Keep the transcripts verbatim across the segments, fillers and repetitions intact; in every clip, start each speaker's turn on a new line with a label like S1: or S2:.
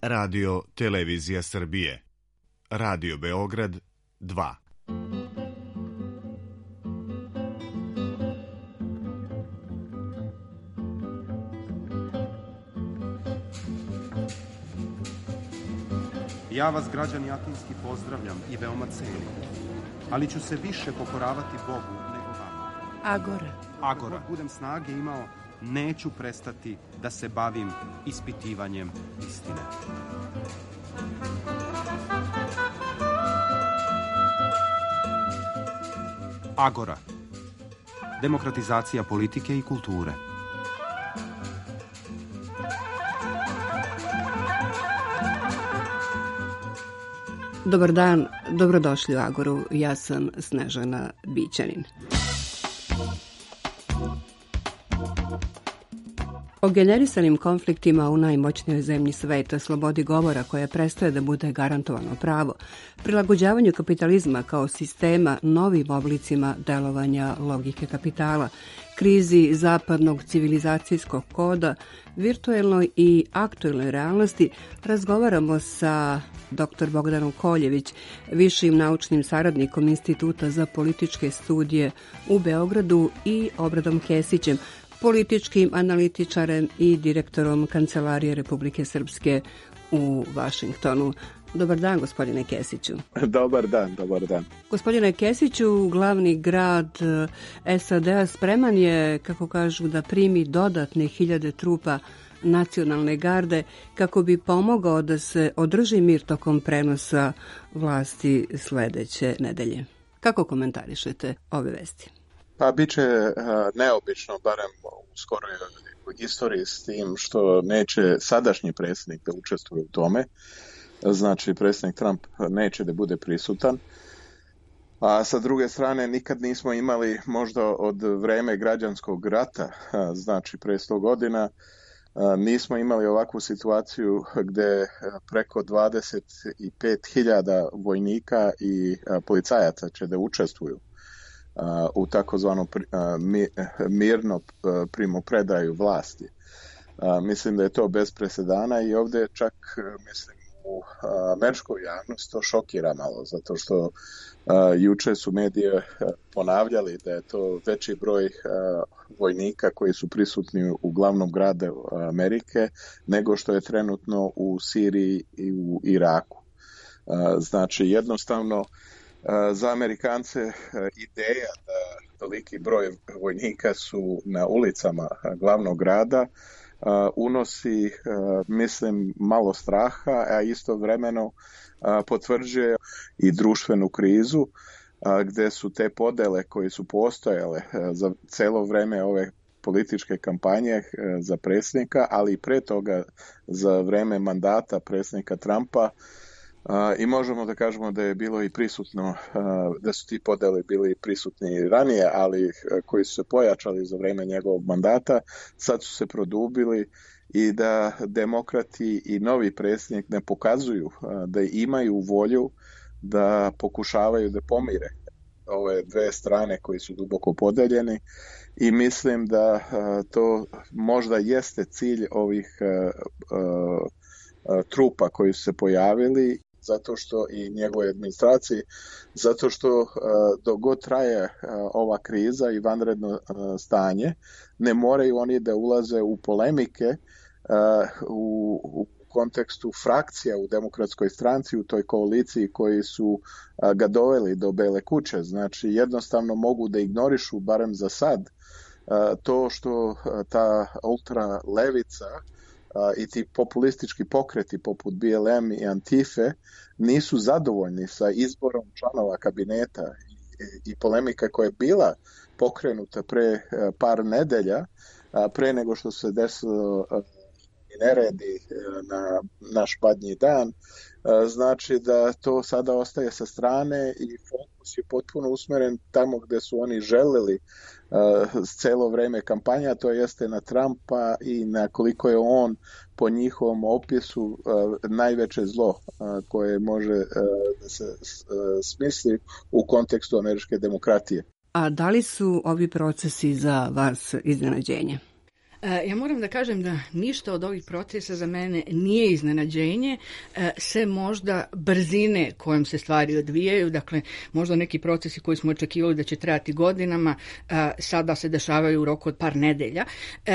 S1: Radio Televizija Srbije. Radio Beograd dva.
S2: Ja vas, građani Atinski, pozdravljam i veoma cenim, ali ću se više pokoravati Bogu nego vama.
S3: Agora.
S2: Agora. Ako budem snage imao, neću prestati da se bavim ispitivanjem istine. Agora. Demokratizacija politike i kulture.
S3: Dobar dan, dobrodošli u Agoru. Ja sam Snežana Bićanin. O generisanim konfliktima u najmoćnijoj zemlji sveta, slobodi govora koja prestaje da bude garantovano pravo, prilagođavanju kapitalizma kao sistema novim oblicima delovanja logike kapitala, krizi zapadnog civilizacijskog koda, virtuelnoj i aktuelnoj realnosti, razgovaramo sa dr Bogdanom Koljević, višim naučnim saradnikom Instituta za političke studije u Beogradu, i Obradom Kesićem, političkim analitičarem i direktorom Kancelarije Republike Srpske u Vašingtonu. Dobar dan, gospodine Kesiću.
S4: Dobar dan, dobar dan.
S3: Gospodine Kesiću, glavni grad S A D-a spreman je, kako kažu, da primi dodatne hiljade trupa nacionalne garde kako bi pomogao da se održi mir tokom prenosa vlasti sledeće nedelje. Kako komentarišete ove vesti?
S4: Pa bit će neobično, barem u skoroj istoriji, s tim što neće sadašnji predsjednik da učestvuje u tome. Znači, predsjednik Trump neće da bude prisutan. A sa druge strane, nikad nismo imali, možda od vreme građanskog rata, znači pre sto godina, nismo imali ovakvu situaciju gde preko dvadeset pet hiljada vojnika i policajaca će da učestvuju u takozvanom mirno primopredaju vlasti. Mislim da je to bez presedana i ovdje čak, mislim, u američkoj javnosti to šokira malo, zato što juče su medije ponavljali da je to veći broj vojnika koji su prisutni u glavnom gradu Amerike nego što je trenutno u Siriji i u Iraku. Znači, jednostavno, za Amerikance ideja da toliki broj vojnika su na ulicama glavnog grada unosi, mislim, malo straha, a istovremeno potvrđuje i društvenu krizu gde su te podele koje su postojale za celo vreme ove političke kampanje za predsjednika, ali i pre toga za vreme mandata predsjednika Trumpa. Uh, i možemo da kažemo da je bilo i prisutno, uh, da su ti podeli bili prisutni i ranije, ali uh, koji su se pojačali za vreme njegovog mandata, sad su se produbili i da demokrati i novi predsjednik ne pokazuju uh, da imaju volju da pokušavaju da pomire ove dve strane koji su duboko podeljeni, i mislim da uh, to možda jeste cilj ovih uh, uh, trupa koji su se pojavili, zato što i njegove administraciji, zato što uh, dok god traje uh, ova kriza i vanredno uh, stanje, ne moraju oni da ulaze u polemike uh, u, u kontekstu frakcija u demokratskoj stranci, u toj koaliciji koji su uh, ga doveli do Bele kuće. Znači, jednostavno mogu da ignorišu, barem za sad, uh, to što uh, ta ultra levica Uh, i ti populistički pokreti poput B L M i Antife nisu zadovoljni sa izborom članova kabineta i, i polemika koja je bila pokrenuta pre uh, par nedelja, uh, pre nego što se desilo uh, i neredi uh, na naš badnji dan, uh, znači da to sada ostaje sa strane i fokus je potpuno usmeren tamo gde su oni želeli uh, celo vreme kampanja, to jeste na Trumpa i na koliko je on po njihovom opisu uh, najveće zlo uh, koje može uh, da se uh, smisli u kontekstu američke demokratije.
S3: A da li su ovi procesi za vas iznenađenje?
S5: Ja moram da kažem da ništa od ovih procesa za mene nije iznenađenje, sve možda brzine kojom se stvari odvijaju, dakle možda neki procesi koji smo očekivali da će trajati godinama, sada se dešavaju u roku od par nedelja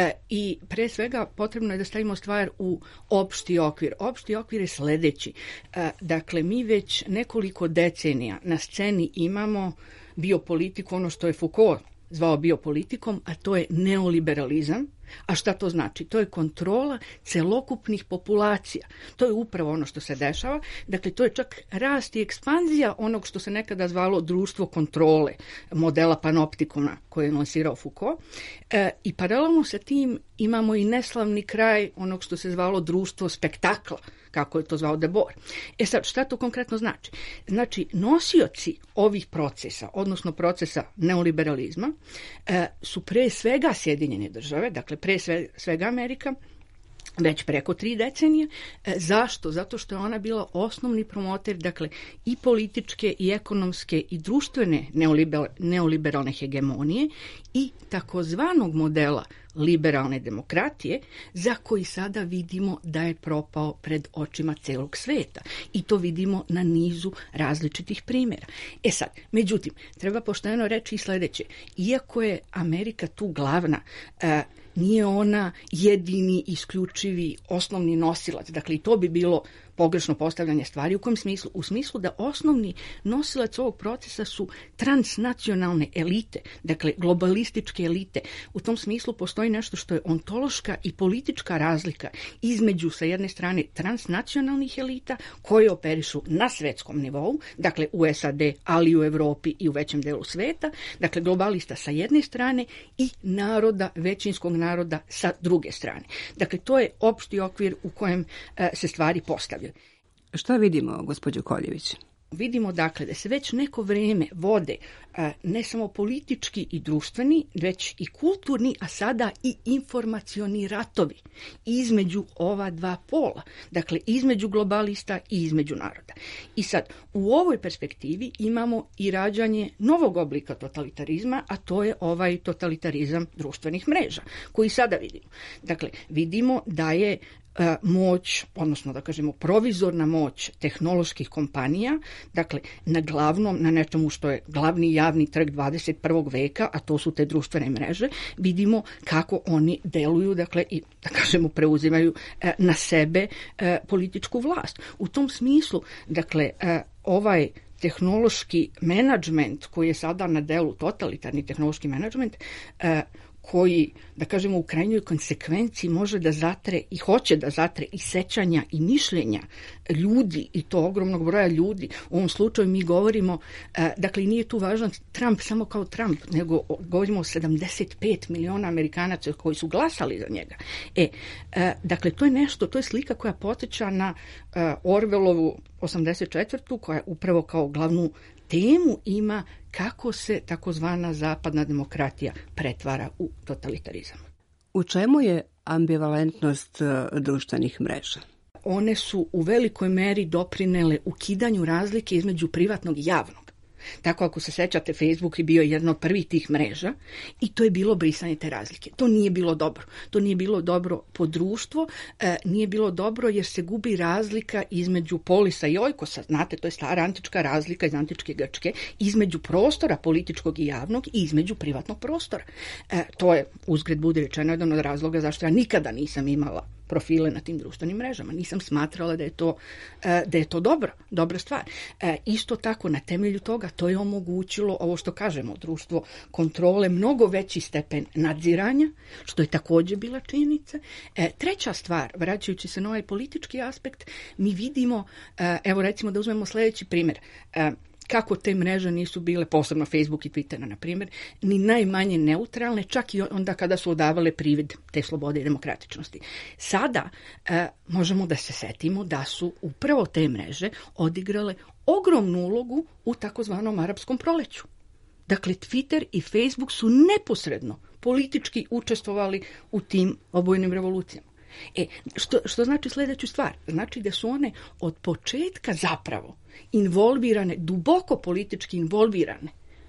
S5: i pre svega potrebno je da stavimo stvar u opšti okvir. Opšti okvir je sledeći. Dakle, mi već nekoliko decenija na sceni imamo biopolitiku, ono što je Foucault zvao biopolitikom, a to je neoliberalizam. A šta to znači? To je kontrola celokupnih populacija. To je upravo ono što se dešava. Dakle, to je čak rast i ekspanzija onog što se nekada zvalo društvo kontrole, modela panoptikuma koje je lansirao Foucault. E, I paralelno sa tim imamo i neslavni kraj onog što se zvalo društvo spektakla, kako je to zvao Debord. E sad, šta to konkretno znači? Znači, nosioci ovih procesa, odnosno procesa neoliberalizma, e, su pre svega Sjedinjene države, dakle pre svega Amerika, već preko tri decenije. E, zašto? Zato što je ona bila osnovni promoter, dakle, i političke, i ekonomske, i društvene neoliber, neoliberalne hegemonije i takozvanog modela liberalne demokratije, za koji sada vidimo da je propao pred očima celog sveta. I to vidimo na nizu različitih primjera. E sad, međutim, treba pošteno reći i sledeće. Iako je Amerika tu glavna, e, nije ona jedini, isključivi, osnovni nosilac. Dakle, i to bi bilo pogrešno postavljanje stvari. U kojem smislu? U smislu da osnovni nosilac ovog procesa su transnacionalne elite, dakle globalističke elite. U tom smislu postoji nešto što je ontološka i politička razlika između, sa jedne strane, transnacionalnih elita koje operišu na svetskom nivou, dakle u S A D, ali i u Evropi i u većem delu sveta, dakle globalista sa jedne strane i naroda, većinskog naroda sa druge strane. Dakle, to je opšti okvir u kojem e, se stvari postavljaju.
S3: Šta vidimo, gospođo Koljević?
S5: Vidimo dakle da se već neko vreme vode a, ne samo politički i društveni, već i kulturni, a sada i informacioni ratovi između ova dva pola, dakle između globalista i između naroda. I sad, u ovoj perspektivi imamo i rađanje novog oblika totalitarizma, a to je ovaj totalitarizam društvenih mreža, koji sada vidimo. Dakle, vidimo da je moć, odnosno da kažemo provizorna moć tehnoloških kompanija, dakle na glavnom, na nečemu što je glavni javni trg dvadeset prvog veka, a to su te društvene mreže, vidimo kako oni deluju, dakle i da kažemo preuzimaju e, na sebe e, političku vlast. U tom smislu, dakle, e, ovaj tehnološki menadžment koji je sada na delu, totalitarni tehnološki menadžment, e, koji, da kažemo, u krajnjoj konsekvenciji može da zatre i hoće da zatre i sećanja i mišljenja ljudi, i to ogromnog broja ljudi. U ovom slučaju mi govorimo, dakle, nije tu važan Trump samo kao Trump, nego govorimo o sedamdeset pet miliona Amerikanaca koji su glasali za njega. E, dakle, to je nešto, to je slika koja podsjeća na Orwellovu osamdeset četvrtu, koja upravo kao glavnu temu ima kako se takozvana zapadna demokratija pretvara u totalitarizam.
S3: U čemu je ambivalentnost društvenih mreža?
S5: One su u velikoj meri doprinele ukidanju razlike između privatnog i javnog. Tako, ako se sećate, Facebook je bio jedna od prvih tih mreža i to je bilo brisanje te razlike. To nije bilo dobro. To nije bilo dobro po društvo, e, nije bilo dobro jer se gubi razlika između polisa i ojkosa. Znate, to je stara antička razlika iz antičke Grčke, između prostora političkog i javnog i između privatnog prostora. E, to je, uzgred budi rečeno, jedan od razloga zašto ja nikada nisam imala profile na tim društvenim mrežama. Nisam smatrala da je to, da je to dobro, dobra stvar. Isto tako, na temelju toga, to je omogućilo ovo što kažemo, društvo kontrole, mnogo veći stepen nadziranja, što je također bila činjenica. Treća stvar, vraćajući se na ovaj politički aspekt, mi vidimo, evo recimo da uzmemo sljedeći primjer, kako te mreže nisu bile, posebno Facebook i Twitter, na primjer, ni najmanje neutralne, čak i onda kada su odavale privid te slobode i demokratičnosti. Sada e, možemo da se setimo da su upravo te mreže odigrale ogromnu ulogu u takozvanom arapskom proleću. Dakle, Twitter i Facebook su neposredno politički učestvovali u tim obojnim revolucijama. E, što, što znači sljedeću stvar? Znači da su one od početka zapravo involvirane, duboko politički involvirane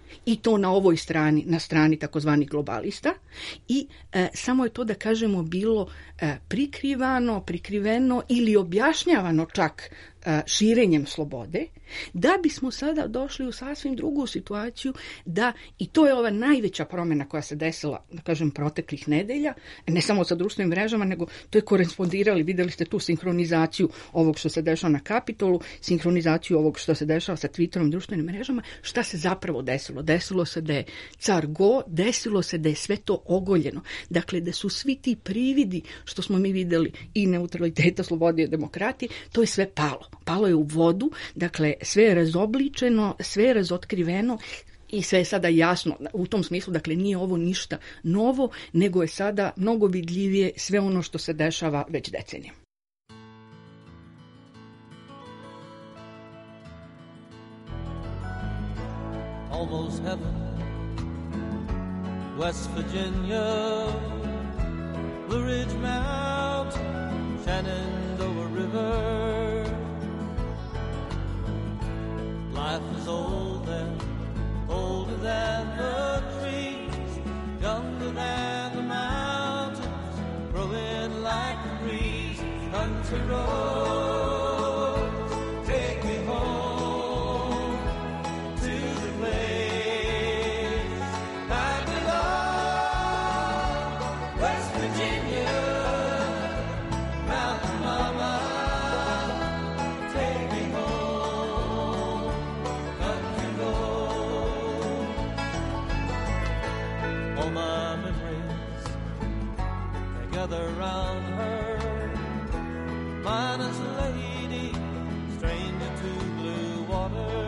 S5: i to na ovoj strani, na strani takozvanih globalista i e, samo je to da kažemo bilo e, prikrivano, prikriveno ili objašnjavano čak e, širenjem slobode, da bismo sada došli u sasvim drugu situaciju da, i to je ova najveća promjena koja se desila, da kažem, proteklih nedelja, ne samo sa društvenim mrežama, nego to je korespondirali, videli ste tu sinhronizaciju ovog što se dešava na Kapitolu, sinhronizaciju ovog što se dešava sa Twitterom i društvenim mrežama, šta se zapravo desilo? Desilo se da je car go, desilo se da je sve to ogoljeno. Dakle, da su svi ti prividi što smo mi videli i neutraliteta, slobode i demokratije, to je sve palo. Palo je u vodu, dakle, sve je razobličeno, sve je razotkriveno i sve je sada jasno. U tom smislu, dakle, nije ovo ništa novo, nego je sada mnogo vidljivije sve ono što se dešava već decenijama.
S6: Almost heaven, West Virginia, Blue Ridge Mountain, Shenandoah River. Life is old and older than the trees, younger than the mountains, growing like the breeze. Country roads, take me home to the place I belong. West Virginia, Mountain Mama, take me home. Country road. All my memories, they gather round her. Mine is a lady, stranger to blue water.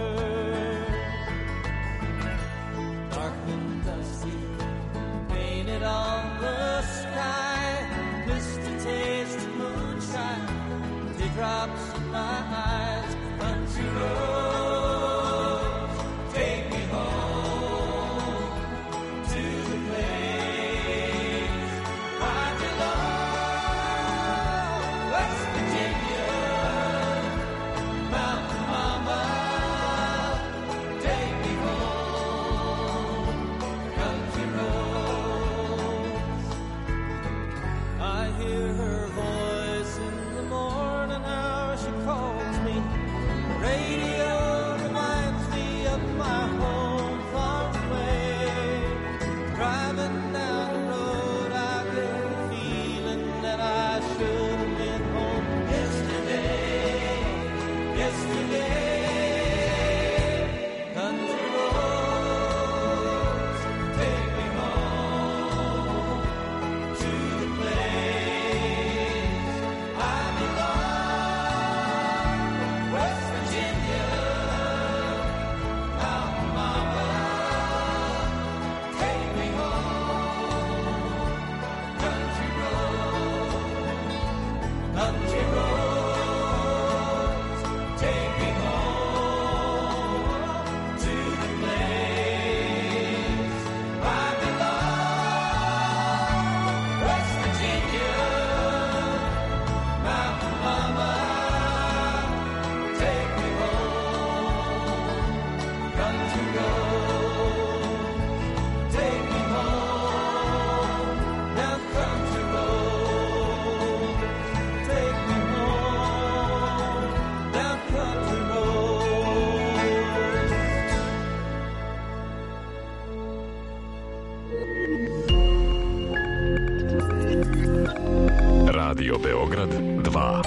S6: Dark and dusty, painted on the sky. Misty taste of moonshine, teardrops in my eyes. Country roads, take me home to the place I belong. West Virginia, Mountain Mama, take me home. Country roads. I hear her voice in the morning hour. She calls me. Radio reminds me of my home far away. Driving down the road, I get a feeling that I should have been home yesterday. Yesterday, country roads, take me home to the place I belong. West Virginia, Mountain Mama, take me home. Country roads, country roads, take me home to the place I belong. West Virginia, Mountain Mama, take me home. Country roads, take me home. Now country roads, take me home. Now country roads.
S7: Radio Beograd dva.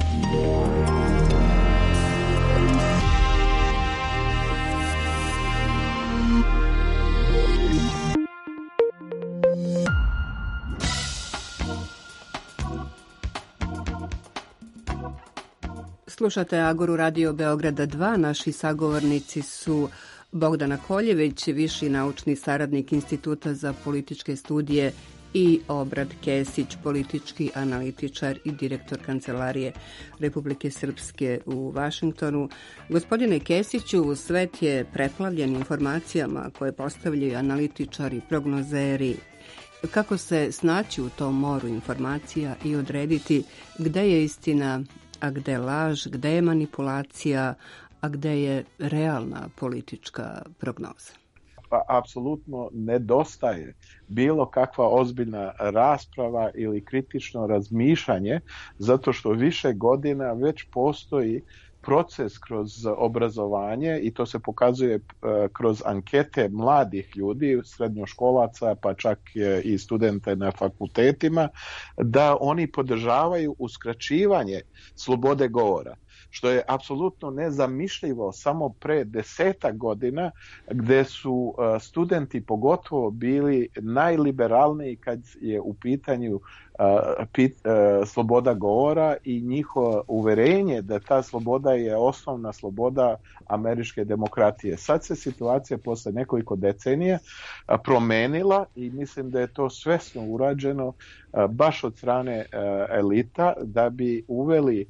S3: Slušate Agoru Radio Beograda dva. Naši sagovornici su Bogdana Koljević, viši naučni saradnik Instituta za političke studije, i Obrad Kesić, politički analitičar i direktor Kancelarije Republike Srpske u Vašingtonu. Gospodine Kesiću, svet je preplavljen informacijama koje postavljaju analitičari, prognozeri. Kako se snaći u tom moru informacija i odrediti gde je istina, a gde laž, gde je manipulacija, a gde je realna politička prognoza?
S4: apsolutno nedostaje bilo kakva ozbiljna rasprava ili kritično razmišljanje, zato što više godina već postoji proces kroz obrazovanje i to se pokazuje kroz ankete mladih ljudi, srednjoškolaca, pa čak i studente na fakultetima, da oni podržavaju uskraćivanje slobode govora, što je apsolutno nezamišljivo samo pre desetak godina, gde su studenti pogotovo bili najliberalniji kad je u pitanju pit, sloboda govora i njihovo uverenje da ta sloboda je osnovna sloboda američke demokratije. Sad se situacija posle nekoliko decenija promenila i mislim da je to svesno urađeno baš od strane elita da bi uveli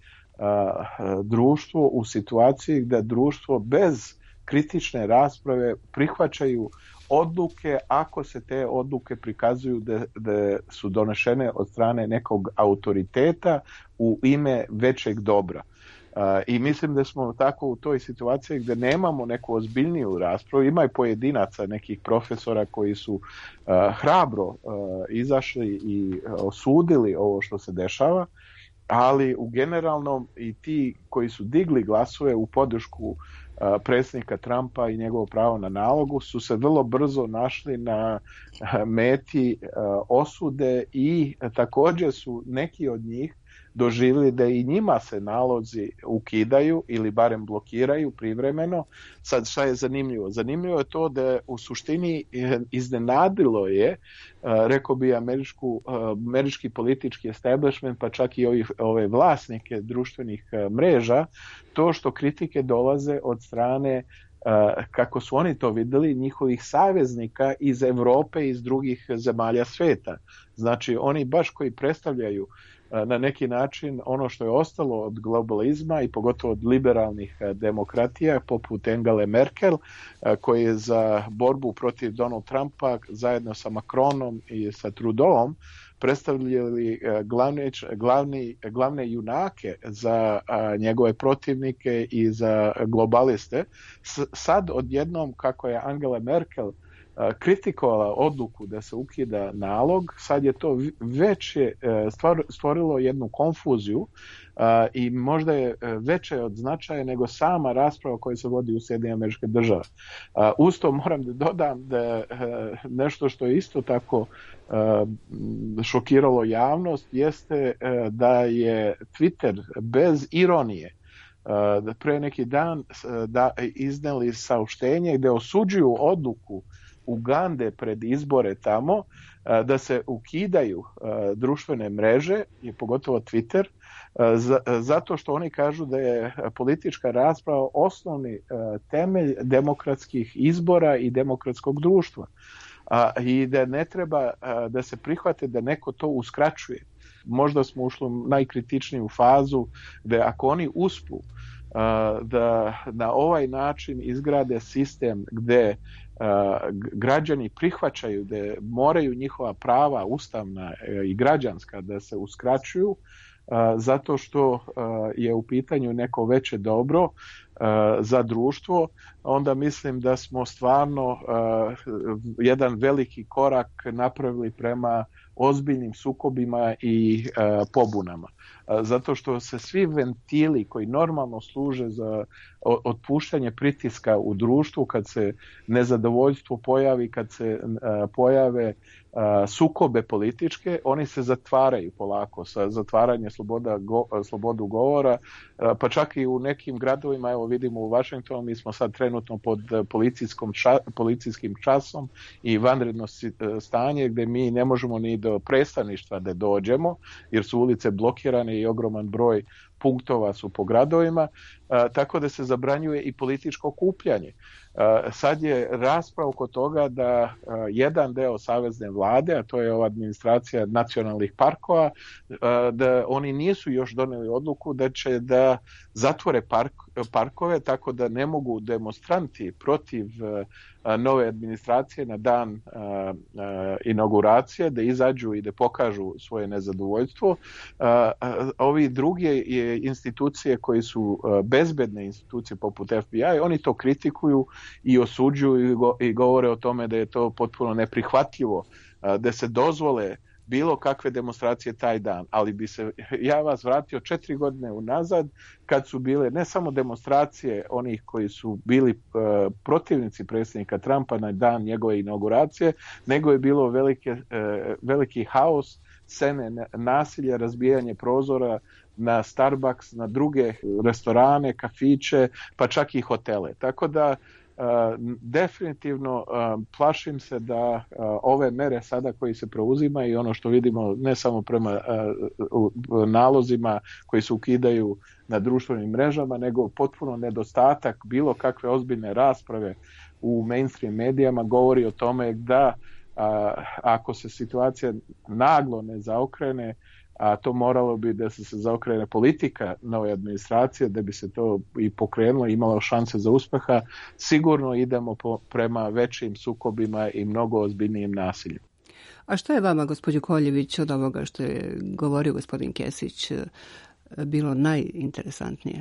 S4: društvo u situaciji gde društvo bez kritične rasprave prihvaćaju odluke ako se te odluke prikazuju da, da su donešene od strane nekog autoriteta u ime većeg dobra. Uh, I mislim da smo tako u toj situaciji gde nemamo neku ozbiljniju raspravu. Ima i pojedinaca, nekih profesora koji su uh, hrabro uh, izašli i osudili ovo što se dešava, ali u generalnom i ti koji su digli glasove u podršku predsjednika Trumpa i njegovo pravo na nalogu su se vrlo brzo našli na meti osude i također su neki od njih doživjeli da i njima se nalozi ukidaju ili barem blokiraju privremeno. Sad šta je zanimljivo? Zanimljivo je to da u suštini iznenadilo je, rekao bi američku, američki politički establishment, pa čak i ovi, ove vlasnike društvenih mreža, to što kritike dolaze od strane, kako su oni to vidjeli, njihovih saveznika iz Europe i iz drugih zemalja sveta. Znači oni baš koji predstavljaju na neki način ono što je ostalo od globalizma i pogotovo od liberalnih demokratija poput Angele Merkel, koji je za borbu protiv Donald Trumpa zajedno sa Macronom i sa Trudeauom predstavljali glavne, glavni, glavne junake za njegove protivnike i za globaliste. Sad odjednom kako je Angela Merkel kritikovala odluku da se ukida nalog, sad je to već je stvorilo jednu konfuziju i možda je veće od značaja nego sama rasprava koja se vodi u Sjedinjenim Američke Države. Uz to moram da dodam da nešto što je isto tako šokiralo javnost jeste da je Twitter bez ironije pre neki dan da izneli saopštenje gde osuđuju odluku Ugande pred izbore tamo da se ukidaju društvene mreže i pogotovo Twitter zato što oni kažu da je politička rasprava osnovni temelj demokratskih izbora i demokratskog društva i da ne treba da se prihvate da neko to uskraćuje. Možda smo ušli u najkritičniju fazu da ako oni uspu da na ovaj način izgrade sistem gde građani prihvaćaju da moraju njihova prava ustavna i građanska da se uskraćuju zato što je u pitanju neko veće dobro za društvo, onda mislim da smo stvarno jedan veliki korak napravili prema ozbiljnim sukobima i pobunama. Zato što se svi ventili koji normalno služe za otpuštanje pritiska u društvu, kad se nezadovoljstvo pojavi, kad se pojave sukobe političke, oni se zatvaraju polako sa zatvaranje sloboda, go, slobodu govora, pa čak i u nekim gradovima, evo vidimo u Washingtonu, mi smo sad trenutno pod policijskom ša, policijskim časom i vanredno stanje gdje mi ne možemo ni do predstavništva da dođemo, jer su ulice blokirane i ogroman broj punktova su po gradovima, a, tako da se zabranjuje i političko okupljanje. A, sad je rasprava oko toga da a, jedan deo savezne vlade, a to je ova administracija nacionalnih parkova, a, da oni nisu još doneli odluku da će da zatvore park parkove, tako da ne mogu demonstranti protiv nove administracije na dan inauguracije da izađu i da pokažu svoje nezadovoljstvo. Ovi druge institucije koji su bezbedne institucije poput F B I, oni to kritikuju i osuđuju i govore o tome da je to potpuno neprihvatljivo da se dozvole bilo kakve demonstracije taj dan, ali bi se ja vas vratio četiri godine unazad kad su bile ne samo demonstracije onih koji su bili uh, protivnici predsjednika Trumpa na dan njegove inauguracije, nego je bilo velike, uh, veliki haos, scene nasilja, razbijanje prozora na Starbucks, na druge restorane, kafiće, pa čak i hotele. Tako da Uh, definitivno uh, plašim se da uh, ove mere sada koji se preuzima i ono što vidimo ne samo prema uh, nalozima koji se ukidaju na društvenim mrežama, nego potpuno nedostatak bilo kakve ozbiljne rasprave u mainstream medijama govori o tome da uh, ako se situacija naglo ne zaokrene, a to moralo bi da se, se zaokrene politika nove administracije, da bi se to i pokrenulo, imalo šanse za uspeha, sigurno idemo po, prema većim sukobima i mnogo ozbiljnijim nasiljem.
S3: A što je vama, gospođo Koljević, od ovoga što je govorio gospodin Kesić, bilo najinteresantnije?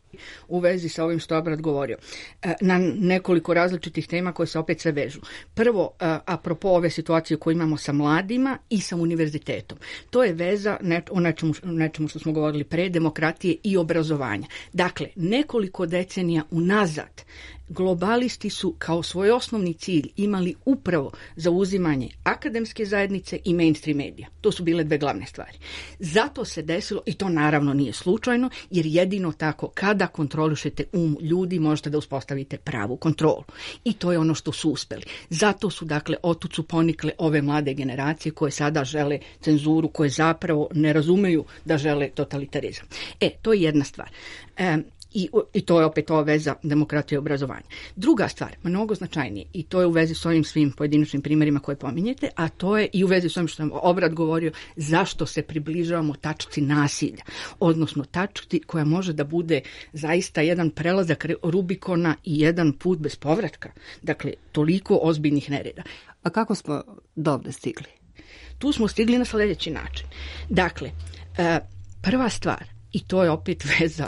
S5: U vezi sa ovim što je Obrat govorio, na nekoliko različitih tema koje se opet sve vežu. Prvo, apropo ove situacije koje imamo sa mladima i sa univerzitetom. To je veza o nečemu, nečemu što smo govorili pre, demokratije i obrazovanja. Dakle, nekoliko decenija unazad globalisti su kao svoj osnovni cilj imali upravo zauzimanje akademske zajednice i mainstream medija. To su bile dve glavne stvari. Zato se desilo, i to naravno nije slučajno, jer jedino tako kada kontrolišete um ljudi možete da uspostavite pravu kontrolu. I to je ono što su uspeli. Zato su, dakle, otud su ponikle ove mlade generacije koje sada žele cenzuru, koje zapravo ne razumeju da žele totalitarizam. E, to je jedna stvar. E, I, I to je opet ova veza demokratije i obrazovanja. Druga stvar, mnogo značajnije, i to je u vezi s ovim svim pojedinačnim primjerima koje pominjete, a to je i u vezi s ovim što sam Obrat govorio, zašto se približavamo tačci nasilja, odnosno tačci koja može da bude zaista jedan prelazak Rubikona i jedan put bez povratka. Dakle, toliko ozbiljnih nereda.
S3: A kako smo dovde stigli?
S5: Tu smo stigli na sljedeći način. Dakle, prva stvar, i to je opet veza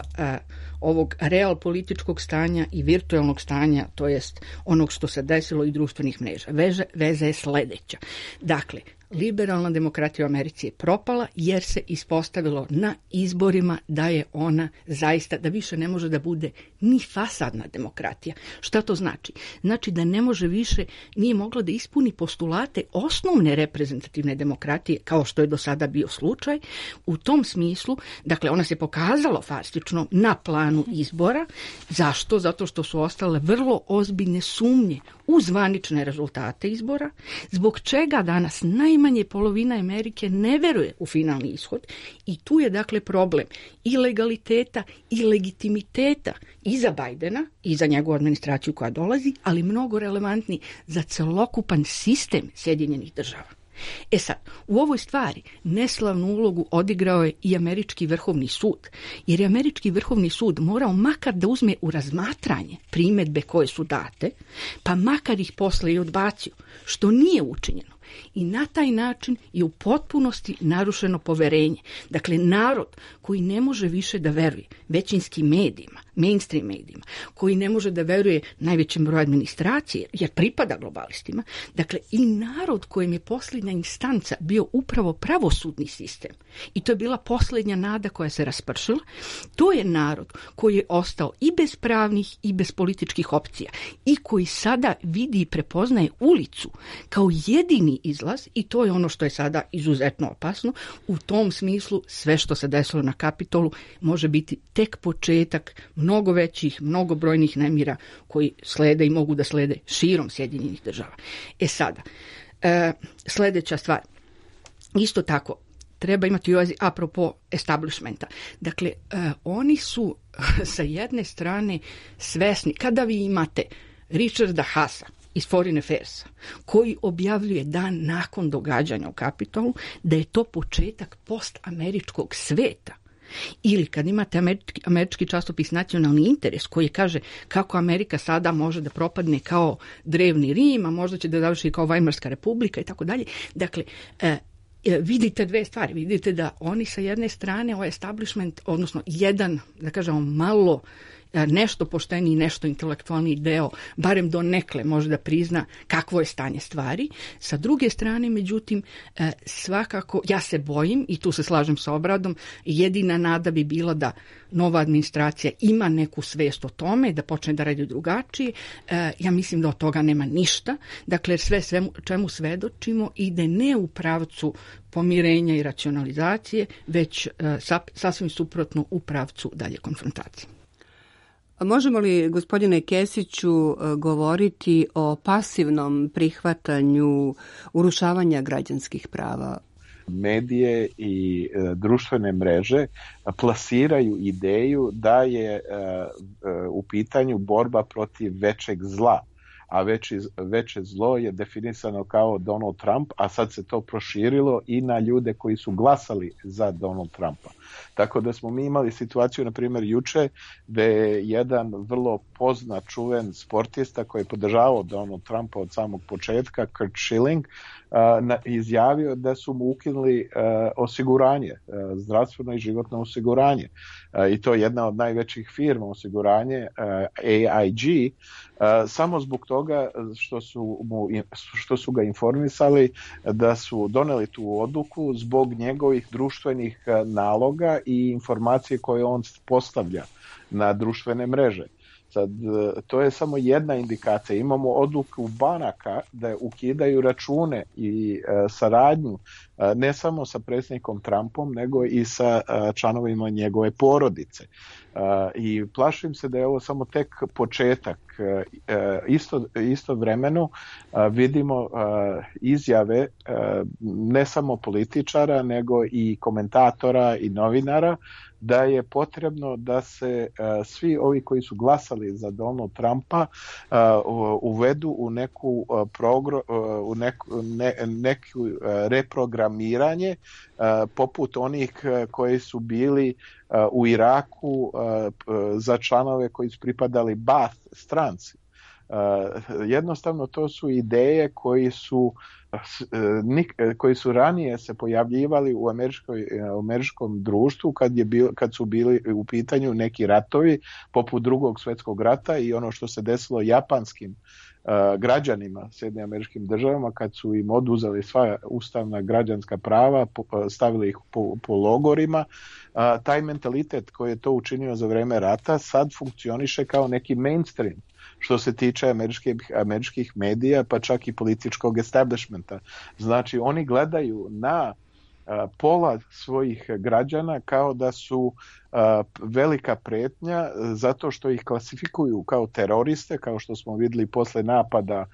S5: ovog real političkog stanja i virtualnog stanja, to jest onog što se desilo i društvenih mreža. Veza, veza je sledeća. Dakle, liberalna demokratija u Americi je propala jer se ispostavilo na izborima da je ona zaista, da više ne može da bude ni fasadna demokratija. Šta to znači? Znači da ne može više, nije mogla da ispuni postulate osnovne reprezentativne demokratije, kao što je do sada bio slučaj. U tom smislu, dakle, ona se pokazala fastično na planu izbora. Zašto? Zato što su ostale vrlo ozbiljne sumnje u zvanične rezultate izbora, zbog čega danas najmanje polovina Amerike ne veruje u finalni ishod i tu je dakle problem i legaliteta i legitimiteta i za Bajdena i za njegovu administraciju koja dolazi, ali mnogo relevantni za celokupan sistem Sjedinjenih država. E sad, u ovoj stvari neslavnu ulogu odigrao je i Američki vrhovni sud, jer je Američki vrhovni sud morao makar da uzme u razmatranje primedbe koje su date, pa makar ih posle i odbacio, što nije učinjeno. I na taj način je u potpunosti narušeno poverenje. Dakle, narod koji ne može više da veruje većinskim medijima, mainstream medijima, koji ne može da veruje najvećem broju administracije, jer pripada globalistima, dakle i narod kojem je posljednja instanca bio upravo pravosudni sistem, i to je bila posljednja nada koja se raspršila, to je narod koji je ostao i bez pravnih i bez političkih opcija i koji sada vidi i prepoznaje ulicu kao jedini izlaz, i to je ono što je sada izuzetno opasno. U tom smislu sve što se desilo na Kapitolu može biti tek početak mnogo većih, mnogobrojnih nemira koji slede i mogu da slede širom Sjedinjenih država. E sada, e, sljedeća stvar, isto tako, treba imati u vezi apropo establishmenta. Dakle, e, oni su sa jedne strane svesni, kada vi imate Richarda Haasa iz Foreign Affairsa, koji objavljuje dan nakon događanja u Kapitolu da je to početak postameričkog sveta. Ili kad imate američki, američki časopis Nacionalni interes koji kaže kako Amerika sada može da propadne kao drevni Rim, a možda će da završi kao Vajmarska republika i tako dalje. Dakle, e, vidite dve stvari. Vidite da oni sa jedne strane, ovaj establishment, odnosno jedan, da kažemo, malo nešto pošteniji, nešto intelektualniji deo, barem do nekle može da prizna kakvo je stanje stvari. Sa druge strane, međutim, svakako, ja se bojim, i tu se slažem sa Obradom, jedina nada bi bila da nova administracija ima neku svest o tome, da počne da radi drugačije. Ja mislim da od toga nema ništa. Dakle, sve, sve čemu svedočimo ide ne u pravcu pomirenja i racionalizacije, već sasvim suprotno u pravcu dalje konfrontacije.
S3: Možemo li, gospodine Kesiću, govoriti o pasivnom prihvatanju urušavanja građanskih prava?
S4: Medije i e, društvene mreže plasiraju ideju da je e, e, u pitanju borba protiv većeg zla, a veći, veće zlo je definisano kao Donald Trump, a sad se to proširilo i na ljude koji su glasali za Donald Trumpa. Tako da smo mi imali situaciju, na primjer, juče, gde je jedan vrlo poznat, čuven sportista koji je podržavao Donald Trumpa od samog početka, Curt Schilling, uh, na, izjavio da su mu ukinuli uh, osiguranje, uh, zdravstveno i životno osiguranje. Uh, I to je jedna od najvećih firma osiguranje, uh, A I G, uh, samo zbog toga što su, mu, što su ga informisali da su doneli tu odluku zbog njegovih društvenih uh, naloga i informacije koje on postavlja na društvene mreže. Sad, to je samo jedna indikacija. Imamo odluku banaka da ukidaju račune i e, saradnju e, ne samo sa predsjednikom Trumpom, nego i sa e, članovima njegove porodice. E, I plašim se da je ovo samo tek početak. E, isto, istovremeno e, vidimo e, izjave e, ne samo političara, nego i komentatora i novinara da je potrebno da se uh, svi ovi koji su glasali za Donald Trumpa uh, uvedu u neku uh, progr, uh, u neku, ne, neku uh, reprogramiranje uh, poput onih uh, koji su bili uh, u Iraku uh, za članove koji su pripadali Baath stranci. Uh, jednostavno to su ideje koji su koji su ranije se pojavljivali u američkoj, u američkom društvu kad, je bil, kad su bili u pitanju neki ratovi poput Drugog svjetskog rata i ono što se desilo japanskim uh, građanima Sjedinjenim Američkim Državama kad su im oduzeli sva ustavna građanska prava, po, stavili ih po, po logorima. Uh, taj mentalitet koji je to učinio za vreme rata sad funkcioniše kao neki mainstream što se tiče američkih, američkih medija, pa čak i političkog establishmenta. Znači, oni gledaju na a, pola svojih građana kao da su a, velika pretnja zato što ih klasifikuju kao teroriste, kao što smo vidjeli posle napada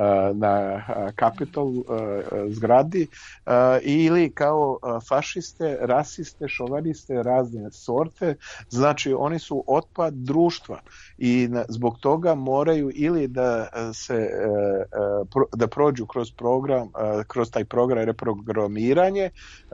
S4: na Capitol zgradi, ili kao fašiste, rasiste, šoviniste, razne sorte. Znači oni su otpad društva i zbog toga moraju ili da se da prođu kroz program, kroz taj program reprogramiranje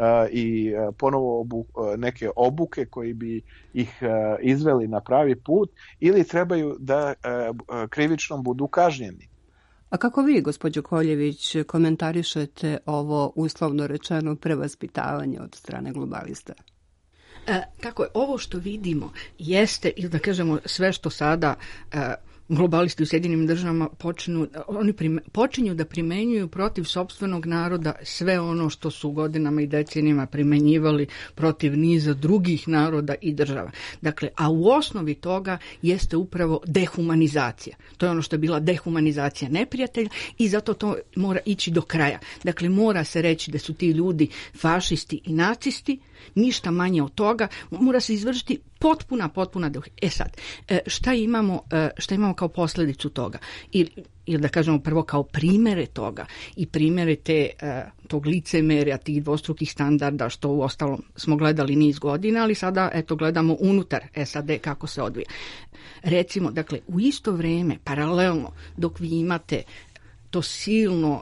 S4: i ponovo obu, neke obuke koji bi ih izveli na pravi put, ili trebaju da krivično budu kažnjeni.
S3: A kako vi, gospođo Koljević, komentarišete ovo uslovno rečeno prevaspitavanje od strane globalista?
S5: E, tako je, ovo što vidimo jeste, ili da kažemo sve što sada e, globalisti u Sjedinjenim Državama počinju, oni prime, počinju da primenjuju protiv sopstvenog naroda sve ono što su godinama i decenijama primenjivali protiv niza drugih naroda i država. Dakle, a u osnovi toga jeste upravo dehumanizacija. To je ono što je bila dehumanizacija neprijatelja i zato to mora ići do kraja. Dakle, mora se reći da su ti ljudi fašisti i nacisti, ništa manje od toga, mora se izvršiti potpuna, potpuna. E sad, šta imamo, šta imamo kao posljedicu toga? Ili, ili da kažemo prvo kao primere toga i primere te, tog licemerja, tih dvostrukih standarda, što u ostalom smo gledali niz godina, ali sada eto gledamo unutar S A D kako se odvija. Recimo, dakle, u isto vrijeme, paralelno, dok vi imate to silno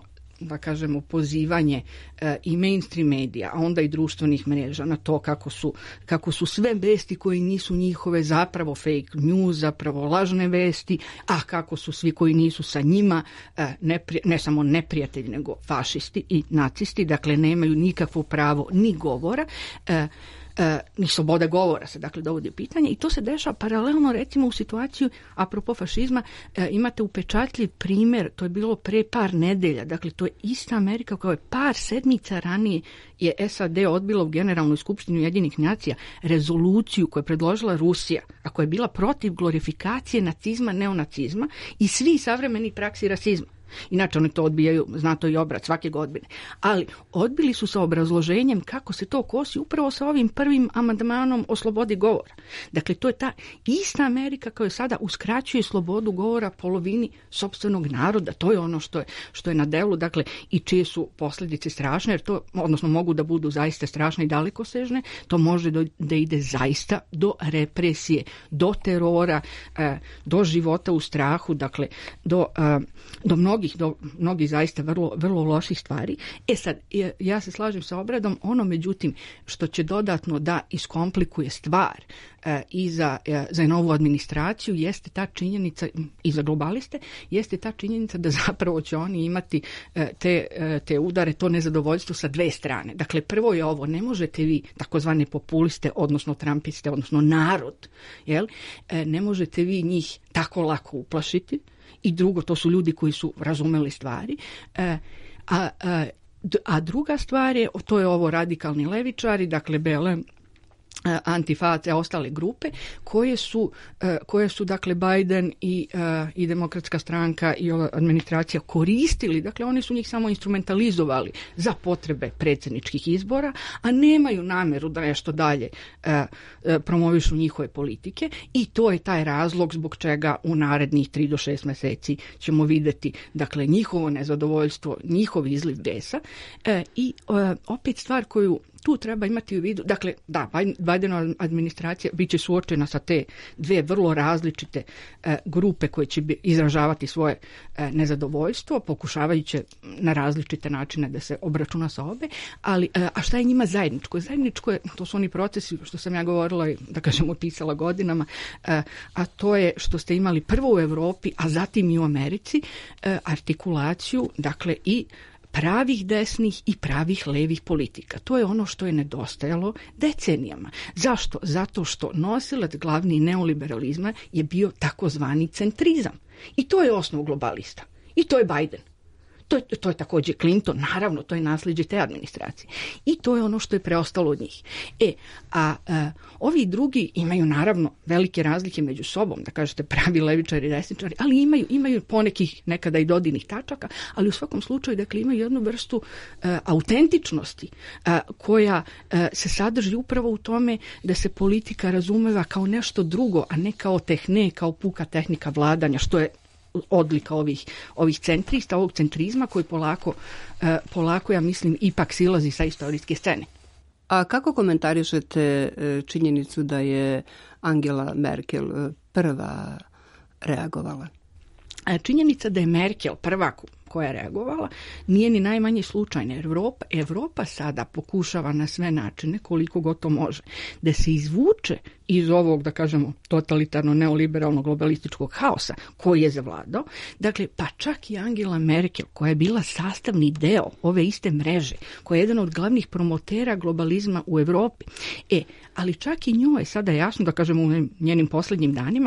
S5: da kažemo, pozivanje e, i mainstream medija, a onda i društvenih mreža na to kako su, kako su sve vesti koje nisu njihove zapravo fake news, zapravo lažne vesti, a kako su svi koji nisu sa njima e, nepri, ne samo neprijatelji, nego fašisti i nacisti, dakle nemaju nikakvo pravo ni govora, e, E, ni sloboda govora se dakle dovodi u pitanje i to se dešava paralelno recimo u situaciju apropo fašizma, e, imate upečatljiv primjer, to je bilo pre par nedelja, dakle to je ista Amerika koja je par sedmica ranije je S A D odbila u Generalnoj skupštini Ujedinjenih nacija rezoluciju koju je predložila Rusija, a koja je bila protiv glorifikacije nacizma, neonacizma i svi savremeni praksi rasizma. Inače oni to odbijaju, zna to i obrat svake godine. Ali odbili su sa obrazloženjem kako se to kosi upravo sa ovim prvim amandmanom o slobodi govora. Dakle, to je ta ista Amerika koja sada uskraćuje slobodu govora polovini sopstvenog naroda. To je ono što je, što je na delu, dakle, i čije su posljedice strašne, jer to, odnosno mogu da budu zaista strašne i dalekosežne, to može do, da ide zaista do represije, do terora, do života u strahu, dakle, do, do mnogih do mnogih zaista vrlo, vrlo loših stvari. E sad, ja se slažem sa Obradom, ono međutim što će dodatno da iskomplikuje stvar e, i za, e, za novu administraciju jeste ta činjenica, i za globaliste, jeste ta činjenica da zapravo će oni imati e, te, e, te udare, to nezadovoljstvo sa dve strane. Dakle, prvo je ovo, ne možete vi takozvane populiste, odnosno trumpiste, odnosno narod, jel? E, ne možete vi njih tako lako uplašiti. I drugo, to su ljudi koji su razumeli stvari. E, a, a, a druga stvar je, to je ovo radikalni levičari, dakle B L M, Antifa, te ostale grupe koje su, koje su dakle Biden i, i Demokratska stranka i ova administracija koristili, dakle oni su njih samo instrumentalizovali za potrebe predsjedničkih izbora, a nemaju namjeru da nešto dalje promovišu njihove politike i to je taj razlog zbog čega u narednih tri do šest mjeseci ćemo vidjeti dakle njihovo nezadovoljstvo, njihov izliv besa i opet stvar koju tu treba imati u vidu, dakle, da, Bidenova administracija bit će suočena sa te dvije vrlo različite e, grupe koje će bi, izražavati svoje e, nezadovoljstvo, pokušavajući na različite načine da se obračuna sa obe, ali, e, a šta je njima zajedničko? Zajedničko je, to su oni procesi, što sam ja govorila i, da kažem, opisala godinama, e, a to je što ste imali prvo u Europi, a zatim i u Americi, e, artikulaciju, dakle, i pravih desnih i pravih levih politika. To je ono što je nedostajalo decenijama. Zašto? Zato što nosilac glavni neoliberalizma je bio takozvani centrizam. I to je osnov globalista. I to je Biden. To je, to je također Clinton, naravno, to je nasljeđe te administracije. I to je ono što je preostalo od njih. E, a, a ovi drugi imaju naravno velike razlike među sobom, da kažete pravi levičari i desničari, ali imaju, imaju ponekih nekada i dodirnih tačaka, ali u svakom slučaju dakle, imaju jednu vrstu a, autentičnosti a, koja a, se sadrži upravo u tome da se politika razumeva kao nešto drugo, a ne kao tehne, kao puka tehnika vladanja, što je odlika ovih, ovih centrista, ovog centrizma koji polako, eh, polako, ja mislim, ipak silazi sa istorijske scene.
S3: A kako komentarišete činjenicu da je Angela Merkel prva reagovala?
S5: Činjenica da je Merkel prva koja je reagovala nije ni najmanje slučajna. Evropa, Evropa sada pokušava na sve načine, koliko god to može, da se izvuče iz ovog, da kažemo, totalitarno neoliberalno globalističkog haosa koji je zavladao. Dakle, pa čak i Angela Merkel, koja je bila sastavni deo ove iste mreže, koja je jedan od glavnih promotera globalizma u Evropi. E, ali čak i njoj sada je jasno, da kažemo u njenim posljednjim danima,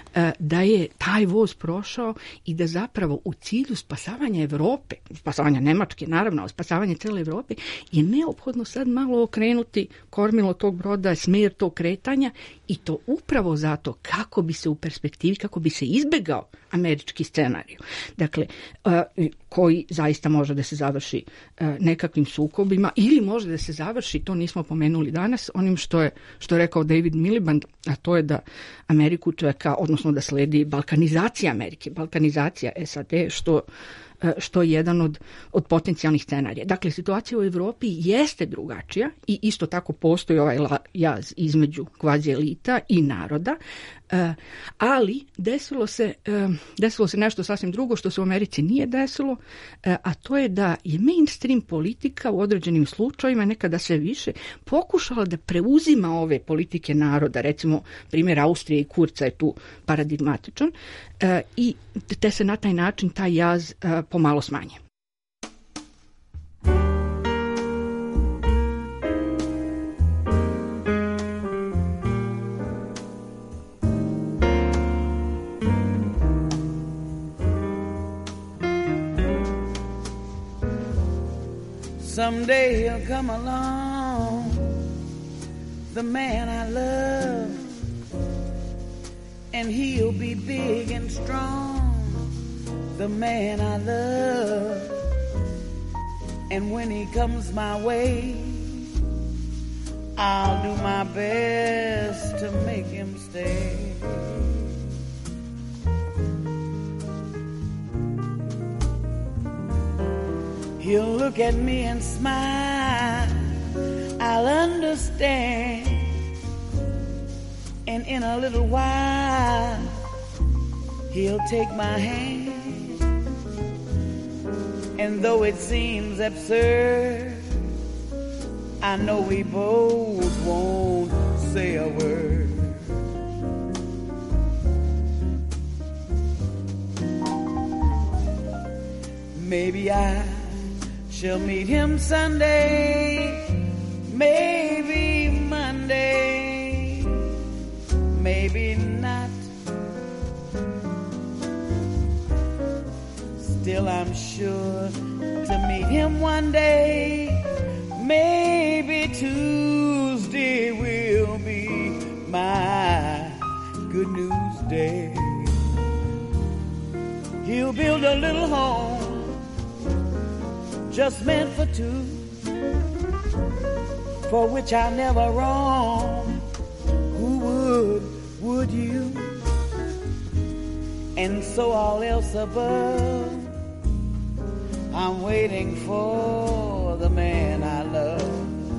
S5: da je taj voz prošao i da zapravo u cilju spasavanja Evrope, spasavanja Nemačke, naravno, spasavanje cijele Evrope, je neophodno sad malo okrenuti kormilo tog broda, smjer tog kretanja i to upravo zato kako bi se u perspektivi, kako bi se izbjegao američki scenarij. Dakle, koji zaista može da se završi nekakvim sukobima ili može da se završi, to nismo pomenuli danas, onim što je, što je rekao David Miliband, a to je da Ameriku čeka, odnosno da sledi balkanizacija Amerike, balkanizacija S A D, što što je jedan od, od potencijalnih scenarija. Dakle, situacija u Evropi jeste drugačija i isto tako postoji ovaj jaz između kvazi elita i naroda, ali desilo se, desilo se nešto sasvim drugo što se u Americi nije desilo, rekao, a to je da je mainstream politika u određenim slučajevima, nekada sve više, pokušala da preuzima ove politike naroda, recimo primjer Austrije i Kurca je tu paradigmatičan, i te se na taj način taj jaz pomalo smanje.
S8: Someday he'll come along, the man I love, and he'll be big and strong, the man I love. And when he comes my way, I'll do my best to make him stay. He'll look at me and smile, I'll understand, and in a little while, he'll take my hand, and though it seems absurd, I know we both won't say a word. Maybe I shall meet him Sunday, maybe Monday, maybe not. Still I'm sure to meet him one day, maybe Tuesday will be my good news day. He'll build a little home just meant for two, for which I'll never roam. Who would, would you? And so all else above, I'm waiting for the man I love.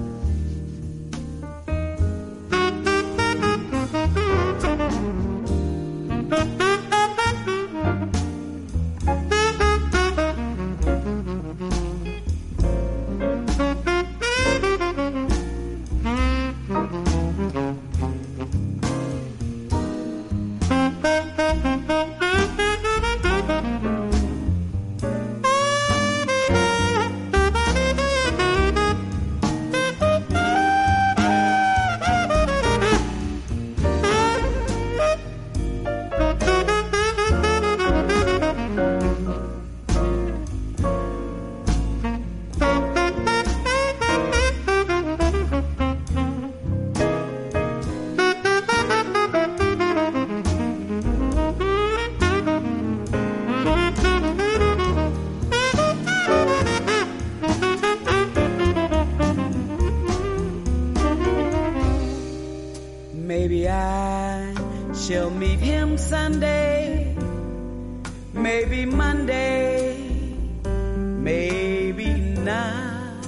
S8: Maybe I shall meet him Sunday, maybe Monday, maybe not.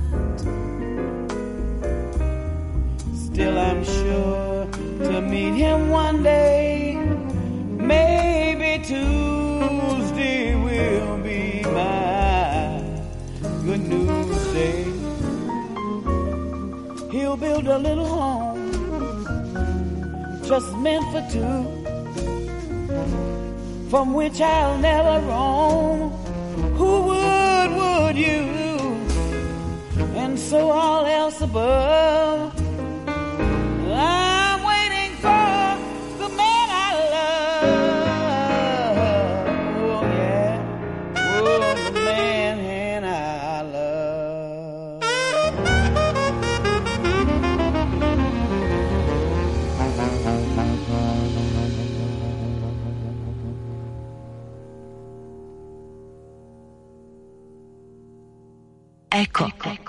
S8: Still I'm sure to meet him one day, maybe Tuesday will be my good news day. He'll build a little home just meant for two, from which I'll never roam. Who would, would you? And so all else above, I'm waiting for the man I love. Oh yeah, oh the man I love.
S9: Eko.